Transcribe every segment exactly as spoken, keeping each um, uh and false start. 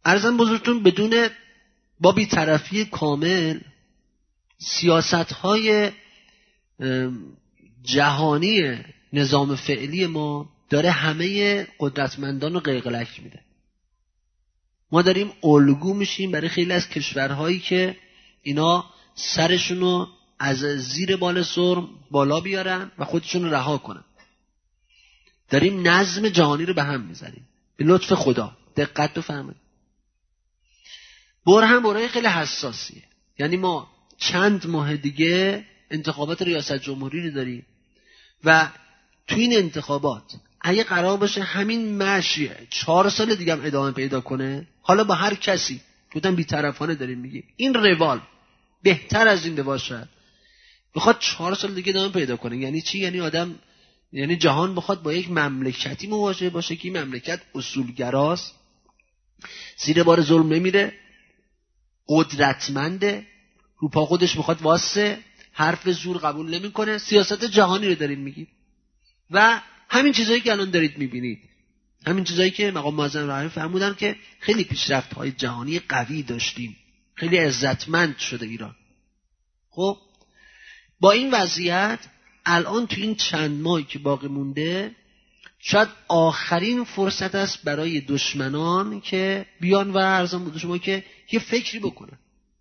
عرضم بزرگتون بدون با بی‌طرفی کامل سیاست‌های جهانی نظام فعلی ما داره همه قدرتمندان رو قلقلک میده. ما داریم الگو میشیم برای خیلی از کشورهایی که اینا سرشونو از زیر بال سرم بالا بیارن و خودشون رو رها کنن. داریم نظم جهانی رو به هم میزنیم به لطف خدا. دقت بفرمایید. بر هم برای خیلی حساسیه. یعنی ما چند ماه دیگه انتخابات ریاست جمهوری رو داریم و تو این انتخابات اگه قرار باشه همین مشیه چهار سال دیگه هم ادامه پیدا کنه، حالا با هر کسی بودن بی‌طرفانه داریم میگیم این روال بهتر از این باشه، بخواد چهار سال دیگه ادامه پیدا کنه. یعنی چی؟ یعنی آدم، یعنی جهان بخواد با یک مملکتی مواجه باشه که این مملکت اصولگراست، زیر بار ظلم نمیره، قدرتمنده، رو پا خودش میخواد واسه، حرف زور قبول نمیکنه. سیاست جهانی رو داریم میگیم و همین چیزایی که الان دارید میبینید، همین چیزایی که مقام معظم رهبری فرمودن که خیلی پیشرفت‌های جهانی قوی داشتیم، خیلی عزتمند شده ایران. خب با این وضعیت الان تو این چند ماهی که باقی مونده شاید آخرین فرصت است برای دشمنان که بیان و عرضم بود شما که یه فکری بکنن.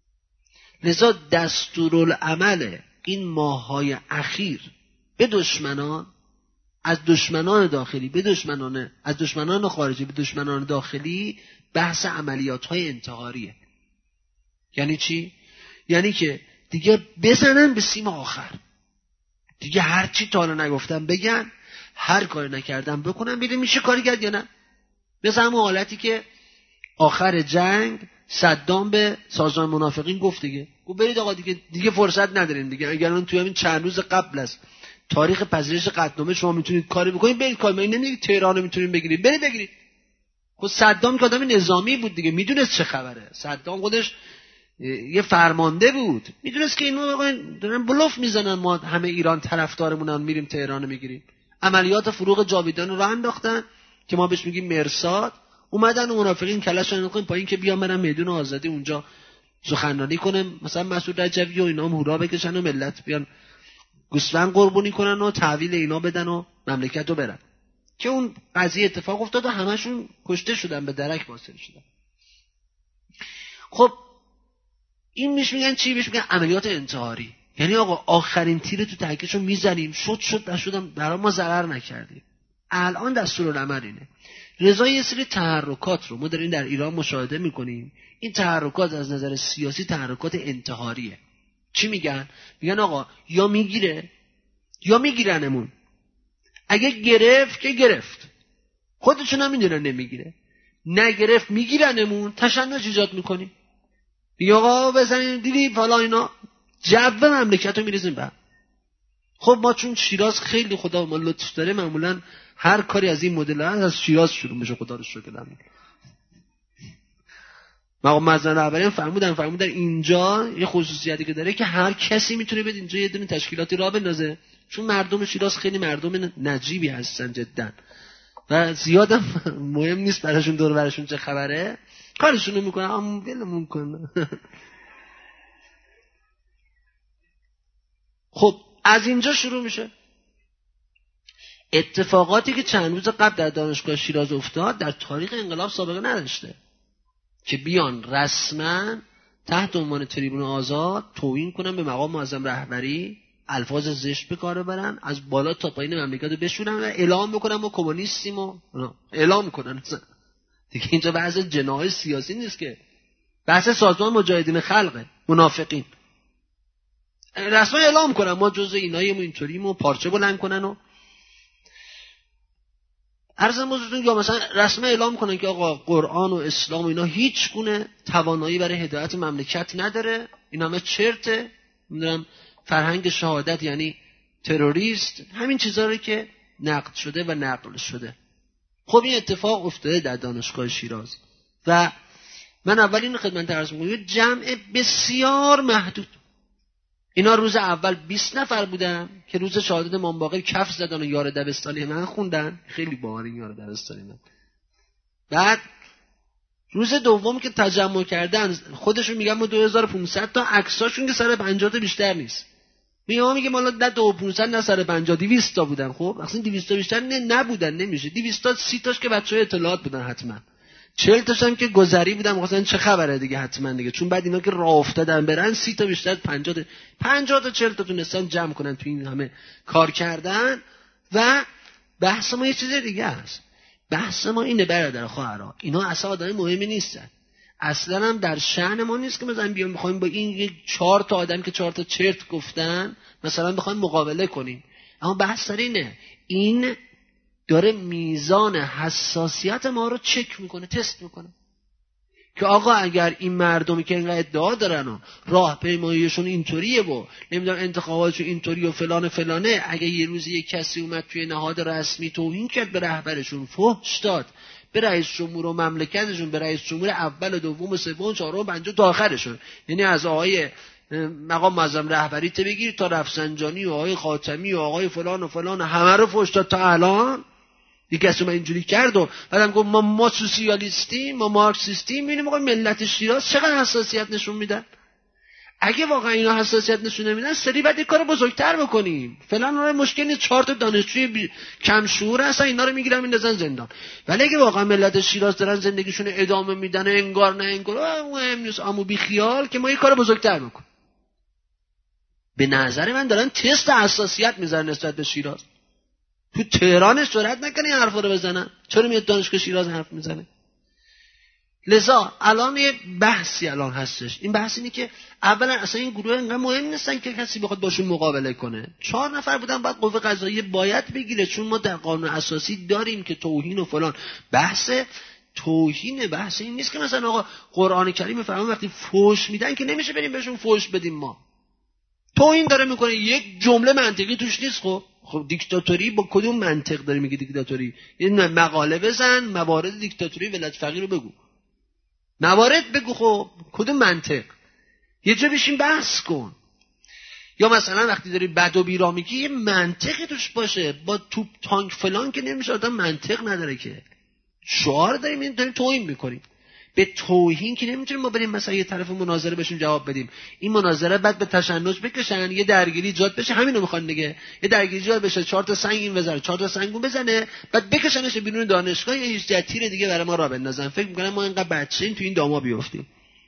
لذا دستورالعمل این ماه‌های اخیر به دشمنان، از دشمنان داخلی به دشمنان، از دشمنان خارجی به دشمنان داخلی، بحث عملیات‌های انتحاریه. یعنی چی؟ یعنی که دیگه بزنن به سیم آخر، دیگه هر چی تا حالا نگفتن بگن، هر کاری نکردن بکنن، ببین میشه کاری کرد یا نه. مثل همون حالتی که آخر جنگ صدام به سازمان منافقین گفت دیگه، گفت برید آقا دیگه دیگه فرصت ندارین دیگه، اگر اون توی همین چند روز قبل از تاریخ پذیرش قطعنامه شما میتونید کاری بکنید برید کاری، من نمیگم تهران رو میتونید بگیرید، برید بگیرید. خب صدام که آدم نظامی بود دیگه، میدونست چه خبره. صدام خودش یه فرمانده بود، میدونست که اینو دارن بلوف میزنن، ما همه ایران طرفدارمونن میریم تهران رو میگیریم. عملیات فروغ جاویدان رو راه انداختن که ما بهش میگیم مرصاد، اومدن و منافقین کلاشون انداختن پایین که بیان برن میدون آزادی اونجا سخنرانی کنه، مثلا مسعود رجوی و اینا هم هورا بکشن و ملت بیان گوسفند قربانی کنن و تحویل اینا بدن و مملکت رو برن، که اون قضیه اتفاق افتاد و همشون کشته شدن، به درک واصل شدن. خب این میش میگن چی؟ میش میگن عملیات انتحاری. یعنی آقا آخرین تیر تو تکیشو میزنیم، شد شد نشدم برای ما ضرر نکردیم. الان دستورالعمل اینه. رضا یه سری تحرکات رو ما داریم در ایران مشاهده میکنیم. این تحرکات از نظر سیاسی تحرکات انتحاریه. چی میگن؟ میگن آقا یا میگیره یا میگیرنمون. اگه گرفت که گرفت، خودشون هم میدونن نمیگیره. نگرفت میگیرنمون، تشنج ایجاد میکنیم. میگه آقا بزنین دیدی فلا اینا، جو مملکت رو میریزیم به. خب ما چون شیراز خیلی خدا ما لطف داره، معمولا هر کاری از این مدل هست از شیراز شروع میشه. خدا رو شکر. مقام معظم رهبری فرمودن فرمودن اینجا یه خصوصیتی که داره که هر کسی میتونه بده اینجا یه دونه تشکیلاتی راه بندازه، چون مردم شیراز خیلی مردم نجیبی هستن جدا و زیادم مهم نیست براشون دور براشون چه خبره، کارشونو میکنن، اما ولمون کن. خب از اینجا شروع میشه. اتفاقاتی که چند روز قبل در دانشگاه شیراز افتاد در تاریخ انقلاب سابقه نداشته که بیان رسما تحت عنوان تریبون آزاد توهین کنن به مقام معظم رهبری، الفاظ زشت به کار برن، از بالا تا پایین مملکت رو بشورن و اعلام بکنن ما کمونیستیم و اعلام کنن. دیگه اینجا بحث جناح سیاسی نیست که، بحث سازمان مجاهدین خلقه، منافقین رسما اعلام کنن ما جزء ایناییم و اینطوریم و پارچه بلند کنن و عرضم بزرگتون، یا مثلا رسما اعلام کنن که آقا قرآن و اسلام و اینا هیچ گونه توانایی برای هدایت مملکت نداره، این همه چرته، میدونم فرهنگ شهادت یعنی تروریست، همین چیزا رو که نقد شده و نقل شده. خب این اتفاق افتاده در دانشگاه شیراز و من اول این خدمت عرض می‌کنم جمع بسیار محدود. اینا روز اول بیست نفر بودن که روز شهادت امام باقر کف زدن و یار دبستانی من خوندن، خیلی باحال این یار دبستانی من. بعد روز دوم که تجمع کردن خودشون میگن ما دو هزار و پانصد تا، عکساشون که سر پنجاه تا بیشتر نیست. میگم میگه مالا نه دو هزار و پانصد نه سر پنجاه، دویست تا بودن. خب اصلا دویست تا بیشتر نه نبودن، نمیشه. دویست تا سی تاش که بچهای اطلاعات بودن حتما. چهل تاش هم که گذری بودن، مثلا چه خبره دیگه حتما دیگه، چون بعد اینا که راه افتادن برن سی تا بیشتر پنجاه تا پنجاه تا چهل تا تونستن جمع کنن تو این همه کار کردن. و بحث ما یه چیز دیگه است. بحث ما اینه برادر خواهرها، اینا اصلا آدم مهمی نیستن، اصلا هم در شأن ما نیست که مثلا بیام بخوایم با این چهار تا آدم که چهار تا چرت گفتن مثلا بخوایم مقابله کنیم. اما بحث سر اینه، این داره میزان حساسیت ما رو چک میکنه، تست میکنه که آقا اگر این مردمی که اینقدر ادعا دارن و راهپیماییشون اینطوریه و نمیدونم انتخاباتشون اینطوری و فلان فلانه، اگه یه روزی یک کسی اومد توی نهاد رسمی توهین کرد به رهبرشون، فحش داد به رئیس جمهور و مملکتشون، به رئیس جمهور اول و دوم و سوم و چهارم و پنجم تا آخرشون، یعنی از آقای مقام معظم رهبری ته بگیر تا رفسنجانی و آقای خاتمی و آقای فلان و فلان، همه رو فحش داد تا الان. یک کسی من اینجوری کرد و بعدم گفت ما ما سوسیالیستیم، ما مارکسیستیم. ببینیم آقا ملت شیراز چقدر حساسیت نشون میدن. اگه واقعا اینا حساسیت نشون نمیدن، سری بعد یک کار بزرگتر بکنیم. فلان اون مشکل نیست، چهار تا دانشجوی بی... کم شعور هستن، اینا رو میگیرن میندازن زندان. ولی اگه واقعا ملت شیراز دارن زندگیشون ادامه میدن انگار نه انگار مهم نیست، اما بی خیال که ما یک کار بزرگتر بکنیم. به نظر من دارن تست حساسیت میذارن نسبت به شیراز. تو تهران جرئت نکنه این حرفا رو بزنن، چرا میاد دانشگاه شیراز حرف میزنه؟ لذا الان یه بحثی الان هستش، این بحث اینه که اولا اصلا این گروه انقدر مهم نیستن که کسی بخواد باشون مقابله کنه. چهار نفر بودن، بعد قوه قضاییه باید بگیره، چون ما در قانون اساسی داریم که توهین و فلان. بحث توهین بحث این نیست که مثلا آقا قرآن کریم میفرماید وقتی فحش میدن که نمیشه بریم بهشون فحش بدیم. ما توهین داره میکنه، یک جمله منطقی توش نیست. خب خب دیکتاتوری با کدوم منطق داری میگی دیکتاتوری؟ این مقاله بزن موارد دیکتاتوری ولایت فقیه رو بگو، موارد بگو، خب کدوم منطق؟ یه جا بشین بحث کن. یا مثلا وقتی داری بد و بیرا میگی یه منطقی توش باشه، با توپ تانک فلان که نمیشه، آدم منطق نداره که. شعار داریم این داریم توهین میکنیم. به توهین که نمیتونیم ما بریم مثلا یه طرف مناظره بشیم جواب بدیم، این مناظره بعد به تشنج بکشن، یه درگیری ایجاد بشه، همینو میخوان دیگه، یه درگیری ایجاد بشه، چهار تا سنگ این بزنه چهار تا سنگ اون بزنه، بعد بکشنش بیرون دانشگاه، یه هیچ تیر دیگه برای ما راه بندازن. فکر میکنم ما اینقدر بچه‌ایم تو این داما بیافتیم.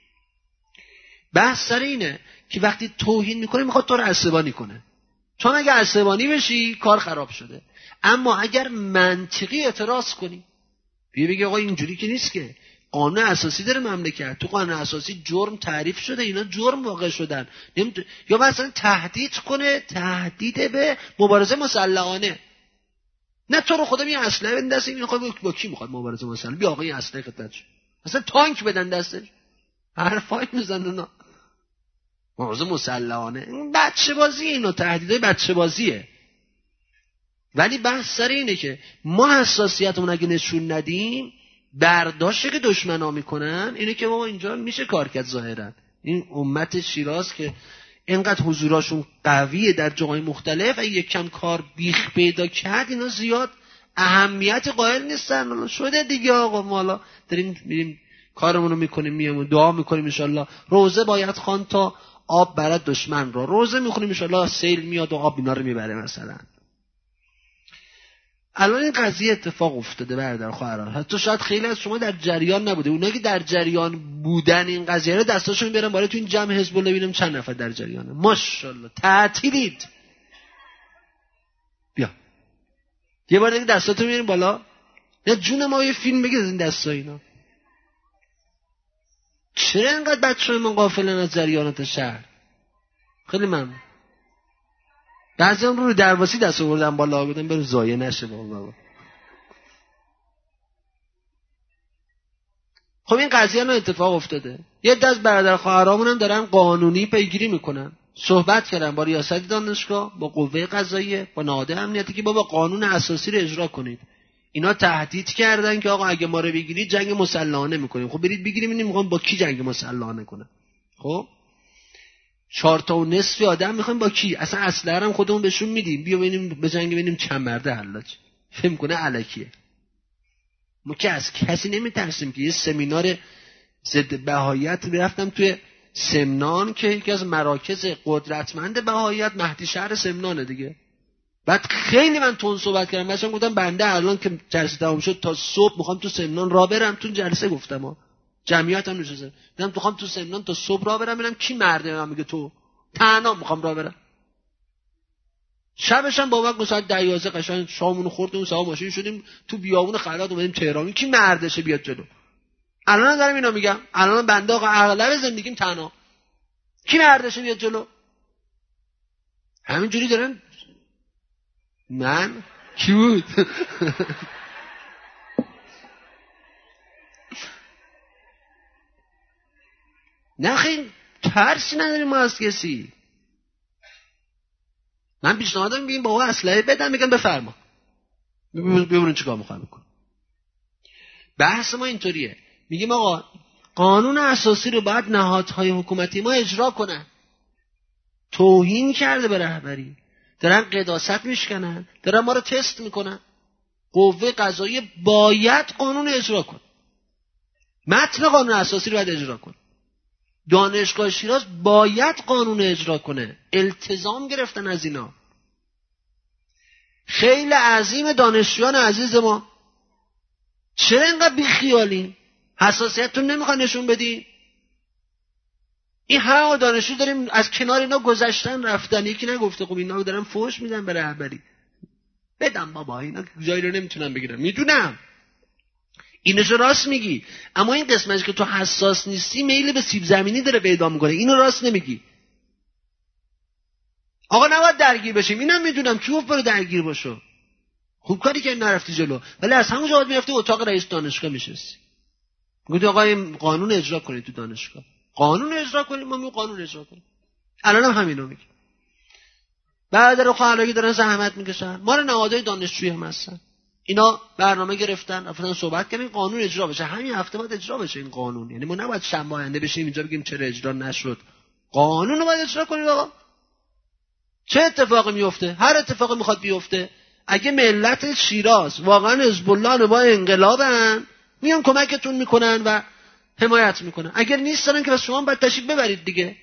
بحث سر اینه که وقتی توهین میکنه میخواد تو رو عصبانی کنه، چون اگه عصبانی بشی کار خراب شده. اما اگر منطقی اعتراض کنی، بیا بگی آقا اینجوری که نیست که، قانون اساسی داره مملکت، تو قانون اساسی جرم تعریف شده، اینا جرم واقع شدن. نمیتون... یا مثلا تهدید کنه، تهدید به مبارزه مسلحانه. نه تو رو خدا می اسلحه بدن دست این، میخواد با کی میخواد مبارزه مسلحانه؟ بیا آقا این اسلحه خدمتش، مثلا تانک بدن دستش، حرفای میزنن اونا مبارزه مسلحانه. بچه بازی، اینا تهدیدای بچه بازیه. ولی بحث سر اینه که ما حساسیتمون اگه نشون ندیم، برداشتی که دشمنا میکنن اینه که ما اینجا میشه کار کرد. ظاهرا این امت شیراز که اینقدر حضوراشون قویه در جاهای مختلف، اگه یک کم کار بیخ پیدا کرد اینا زیاد اهمیت قائل نیستن. شده دیگه آقا، ما حالا داریم میریم کارمون رو میکنیم، میام دعا میکنیم ان شاءالله روزه باید خوان تا آب برد دشمن رو، روزه میخونیم ان شاءالله سیل میاد و آب اینا رو میبره. مثلا الان این قضیه اتفاق افتاده برادر خواهران، حتی شاید خیلی از شما در جریان نبوده. اونایی که در جریان بودن این قضیه رو دستاشون بیارن بالا تو این جمع حزب الله، ببینم چند نفر در جریانه. ماشاءالله تعطیلید. بیا یه بار دیگه دستاتون بیارین بالا. نه جون ما یه فیلم بگید این دستا اینا. چرا اینقدر بچه‌های من غافلن از جریانات شهر؟ خیلی ممنون. بعضی هم رو درواسی دست آوردن بالا، بودن برو زایه نشه بابا. خب این قضیه الان اتفاق افتاده. یه دست برادر خواهرامون هم دارن قانونی پیگیری میکنن. صحبت کردن با ریاست دانشگاه، با قوه قضاییه، با نهاد امنیتی که بابا قانون اساسی رو اجرا کنید. اینا تهدید کردن که آقا اگه ما رو بگیرید جنگ مسلحانه میکنیم. خب برید بگیریم، ببینیم میخوام با کی جنگ مسلحانه کنه. خب چهار تا و نصف آدم میخوایم با کی؟ اصلا اسلحه هم خودمون بهشون میدیم، بیا ببینیم بجنگ، ببینیم چند مرده حلاج. فهم کنه الکیه. ما که از کسی نمیترسیم که یه سمینار ضد بهاییت رفتم توی سمنان که یکی از مراکز قدرتمند بهاییت مهدی شهر سمنانه دیگه. بعد خیلی من تون صحبت کردم، مثلا گفتم بنده الان که جلسه تمام شد تا صبح میخوام تو سمنان راه برم. تو جلسه گفتم ها جمعیت هم نشسته، گفتم میخوام تو سمنان تا صبح راه برم ببینم کی مرده. من میگه تو تنها میخوام راه برم. شبش هم با وقت ساعت ده یازده قشنگ شامونو خوردیم، سوار ماشین شدیم تو بیابون خلات اومدیم تهران. کی مردشه بیاد جلو؟ الان دارم اینا میگم، الان بنده آقا اغلب زندگیم تنها. کی مردشه بیاد جلو؟ همینجوری دارن. من کی بود؟ نه خیلی ترسی نداریم ما از کسی. من پیشنهاد میگم بابا اسلحه بدن، میگن بفرما ببینیم چیکار میخوام بکنم. بحث ما اینطوریه، میگیم آقا قانون اساسی رو باید نهادهای حکومتی ما اجرا کنن. توهین کرده به رهبری، دارن قداست میشکنن، دارن ما رو تست میکنن. قوه قضاییه باید قانون اجرا کن، متن قانون اساسی رو باید اجرا کن. دانشگاه شیراز باید قانون اجرا کنه. التزام گرفتن از اینا. خیلی عظیم دانشجویان عزیز ما، چرا اینقدر بیخیالین؟ حساسیتتون نمیخواد نشون بدین؟ این همه دانشجو داریم از کنار اینا گذشتن رفتن، یکی نگفته خب اینا دارن فوش میدن به رهبری. بدم بابا، اینا جایی رو نمیتونن بگیرن. میدونم اینو راست میگی، اما این قسمتی که تو حساس نیستی میل به سیب زمینی داره پیدا میکنه. اینو راست نمیگی. آقا نباید درگیر بشیم، اینم میدونم. کی گفت برو درگیر باشو؟ خوب کاری که نرفتی جلو، ولی از همونجا باید میرفتی اتاق رئیس دانشگاه میشستی، گفتی آقا این قانون اجرا کنید تو دانشگاه. قانون اجرا کنیم، ما می قانون اجرا کنیم. الان هم همینو میگه. بعد رو خواهرایی دارن زحمت میکشن، ما رو نهادهای دانشجویی هم هستن. اینا برنامه گرفتن، رفتن صحبت کردن قانون اجرا بشه. همین هفته بعد اجرا بشه این قانون. یعنی ما نباید شنبه آینده بشیم اینجا بگیم چرا اجرا نشد. قانون رو باید اجرا کنید آقا. چه اتفاقی میفته؟ هر اتفاقی میخواد بیفته. اگه ملت شیراز واقعا حزب الله با انقلابن، میان کمکتون میکنن و حمایت میکنن. اگر نیستن که بس شما باید تشریف ببرید دیگه.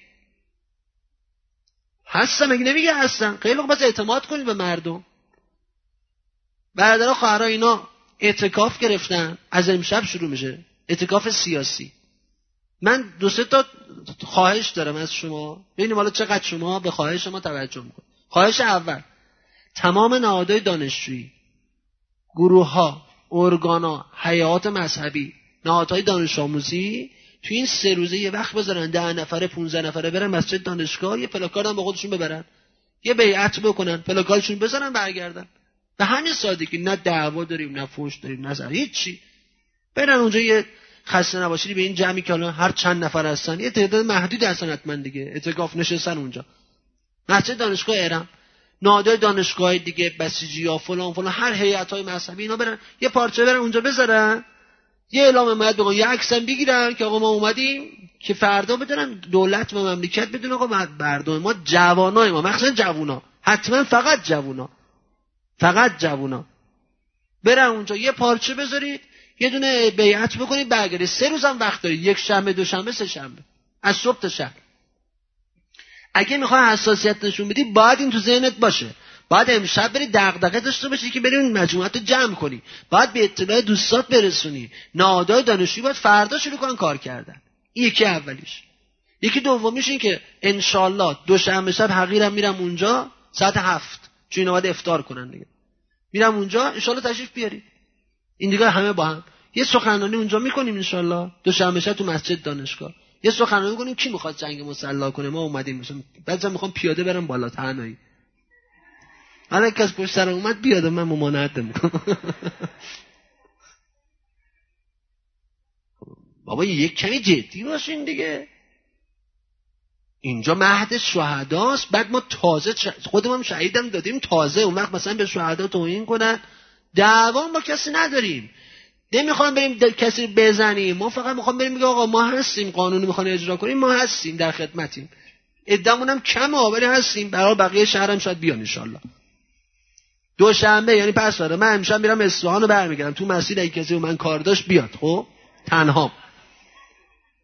هستن مگه نمیگه هستن؟ خیلی خوب، بس اعتماد کنید به مردم. برادرها خواهرها اینا اعتکاف گرفتن، از امشب شروع میشه اعتکاف سیاسی. من دو سه تا خواهش دارم از شما، ببینیم حالا چقدر شما به خواهش ما توجه میکنید. خواهش اول، تمام نهادهای دانشجویی، گروه‌ها، ارگان‌ها، هیئات مذهبی، نهادهای دانش آموزی تو این سه روزه یه وقت بذارن ده نفره پونزده نفره برن مسجد دانشگاه، یه پلاکارد هم با خودشون ببرن، یه بیعت بکنن، پلاکاردشون بزنن برگردن. به همین سادگی، نه دعوا داریم نه فحش داریم نه زر، هیچی. برن اونجا یه خسته نباشید به این جمعی که الان هر چند نفر هستن، یه تعداد محدود هستن حتما دیگه، اعتکاف نشستن اونجا. مسجد دانشگاه ارم، نهادهای دانشگاه دیگه، بسیجی‌ها فلان فلان، هر هیئت‌های مذهبی اینا برن یه پارچه برن اونجا بذارن، یه اعلام حمایت بگن، یه عکس هم بگیرن که آقا ما اومدیم، که فردا بدونن دولت و مملکت بدون آقا مردم ما، جوانای ما، مخصوصا جوونا، حتما فقط جوونا، فقط جوونا برن اونجا یه پارچه بذارید، یه دونه بیعت بکنید، برگردید. سه روز هم وقت دارید، یک شنبه، دو شنبه، سه شنبه، از صبح تا شب. اگه میخوای حساسیت نشون بدی باید این تو ذهنت باشه. باید امشب بری دغدغه داشته باشی که بریم مجموعات رو جمع کنی، باید به اطلاع دوستات برسونی. نهادهای دانشجویی باید فردا شروع کنن کار کردن. این یکی اولیش. یکی دومیش این که انشالله دوشنبه شب حقیرم میرم اونجا ساعت هفت، چون اینا باید افطار کنن دیگه. میرم اونجا انشالله تشریف بیارید. این دیگه همه با هم یه سخنرانی اونجا میکنیم انشالله دوشنبه شب تو مسجد دانشگاه. یه سخنرانی کنیم کی میخواد جنگ مسلح کنه، ما اومدیم. مثلا بعضی میخوام پیاده برم بالا تنهایی، هر یک از پشت سر اومد بیاد من ممانعت میکنم. بابا یک کمی جدی باشین دیگه. اینجا مهد شهداست، بعد ما تازه خودمون شهیدم دادیم تازه، اون وقت مثلا به شهدا توهین کنن. دعوام با کسی نداریم، نمیخوام بریم کسی بزنیم، ما فقط میخوام بریم بگیم آقا ما هستیم، قانونی میخوان اجرا کنیم، ما هستیم، در خدمتیم. عده‌مون هم کمه ولی هستیم، برای بقیه شهرم شاید بیان ان شاءالله. دوشنبه یعنی پس فردا من امشب میرم اصفهان رو برمیگردم، تو مسیر اگه کسی من کار داشت بیاد، خب تنها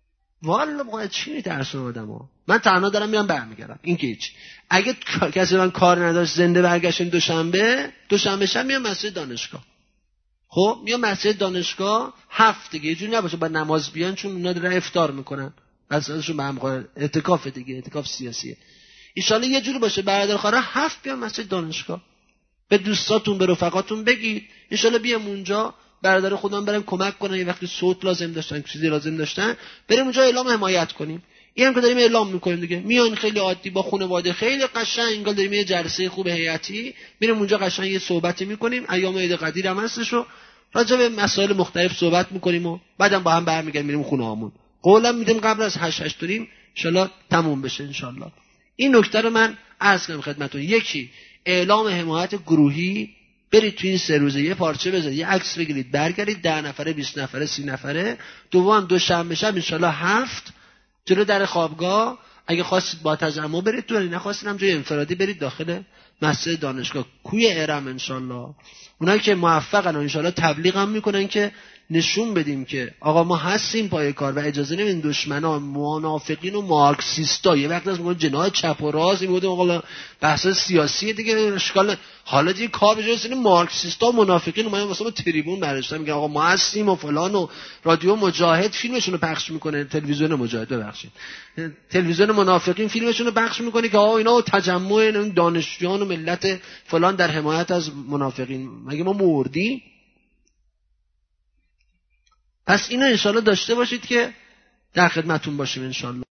والا باید چی میترسون آدمو. من تنها دارم میرم برمیگردم، این که هیچ. اگه کسی من کار نداشت زنده برگشتیم دوشنبه، دوشنبه شب میام مسجد دانشگاه. خب میام مسجد دانشگاه هفت دیگه، یه جوری نباشه بعد نماز بیان، چون اونا دارن افطار میکنن، بساشون به هم قرار اعتکاف دیگه، اعتکاف سیاسیه. ان شاءالله یه جوری باشه برادر خواهر هفت بیان مسجد دانشگاه، به دوستاتون به رفقاتون بگید ان شاءالله بیام اونجا، برادر خودمون بریم کمک کنن، یه وقتی صوت لازم داشتن، چیزی لازم داشتن، بریم اونجا اعلام حمایت کنیم. این هم که داریم اعلام میکنیم دیگه، میان خیلی عادی با خانواده خیلی قشنگ، انگار داریم یه جلسه خوب هیئتی، میریم اونجا قشنگ یه صحبتی میکنیم، ایام عید قدیر هم هستشو راجع به مسائل مختلف صحبت میکنیم و بعدم با هم برمیگردیم میریم خونه‌هامون. قولم میدیم قبل از هشت هشت داریم ان شاءالله تموم بشه ان شاءالله. این نکته رو من عرض کنم خدمتتون. یکی اعلام حمایت گروهی، برید تو این سه روزه یه پارچه بزنید، یه عکس بگیرید برگردید، ده نفره بیست نفره سی نفره. دوم دوشنبه شب ان شاءالله هفت جلو در خوابگاه، اگه خواستید با تجمع برید تو، اگه نخواستید هم جای انفرادی برید داخل مسجد دانشگاه کوی ارم ان شاءالله. اونایی که موفقن ان شاءالله تبلیغ هم میکنن که نشون بدیم که آقا ما هستیم پای کار و اجازه نمیدیم دشمنان منافقین و مارکسیستا یه وقت از میگن جناح چپ و راست میگن آقا بحث سیاسی دیگه اشکال، حالا دیگه کار بجاست این مارکسیستا و منافقین اومدن واسه ما تریبون برشتن میگن آقا ما هستیم و فلان، و رادیو مجاهد فیلمشون رو پخش میکنه، تلویزیون مجاهد ببخشید تلویزیون منافقین فیلمشون رو پخش میکنه که آقا اینا تجمع دانشجویان و ملت فلان در حمایت از منافقین. مگه ما مردیم؟ پس اینو انشالله داشته باشید که در خدمتون باشیم انشالله.